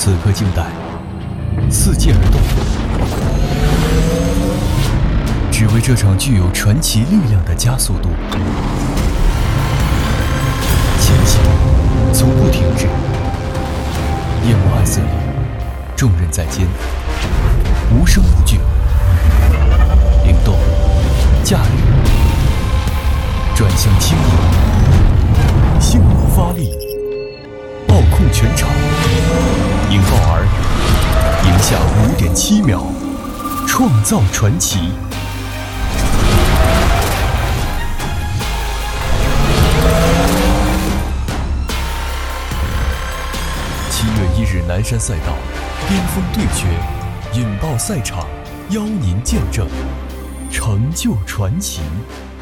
此刻静待，伺机而动，只为这场具有传奇力量的加速度。前行，从不停止。夜幕暗色里，众人在肩，无声无惧，灵动，驾驭，转向轻盈，性能发力，暴控全场，引爆儿，赢下5.7秒，创造传奇。7月1日南山赛道，巅峰对决，引爆赛场，邀您见证，成就传奇。